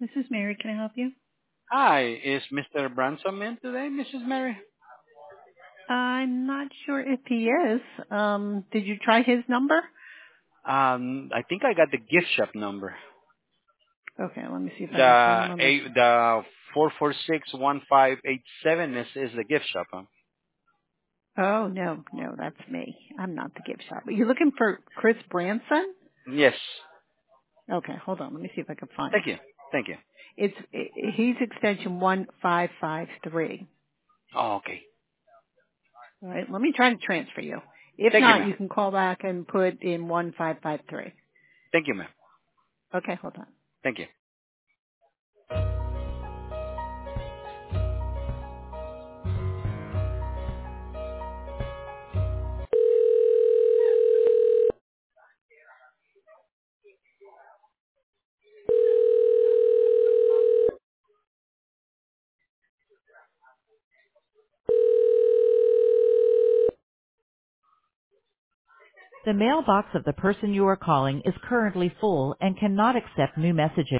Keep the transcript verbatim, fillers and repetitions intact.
This is Mary. Can I help you? Hi, is Mister Branson in today, Missus Mary? I'm not sure if he is. Um, did you try his number? Um, I think I got the gift shop number. Okay, let me see if I can find The him on my. eight, the four four six one five eight seven is is the gift shop, huh? Oh no, no, that's me. I'm not the gift shop. Are you looking for Chris Branson? Yes. Okay, hold on. Let me see if I can find Thank him. you. Thank you. It's he's extension one five five three. Oh, okay. All right, let me try to transfer you. If Thank you, not, ma'am. you can call back and put in one five five three. Thank you, ma'am. Okay, hold on. Thank you. The mailbox of the person you are calling is currently full and cannot accept new messages.